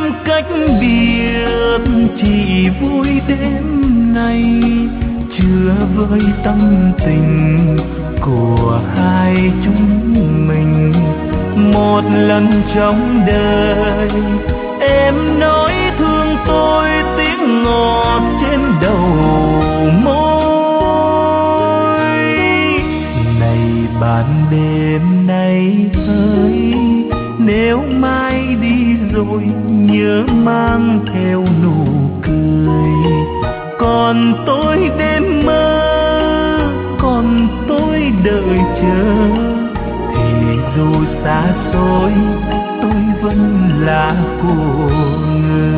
cách biệt, chỉ vui đêm nay chưa với tâm tình của hai chúng mình. Một lần trong đời em nói thương tôi, tiếng ngọt trên đầu môi. Này bạn đêm nay ơi, nếu mai đi rồi nhớ mang theo nụ cười. Còn tôi đêm mơ, còn tôi đợi chờ, thì dù xa xôi tôi vẫn là của người.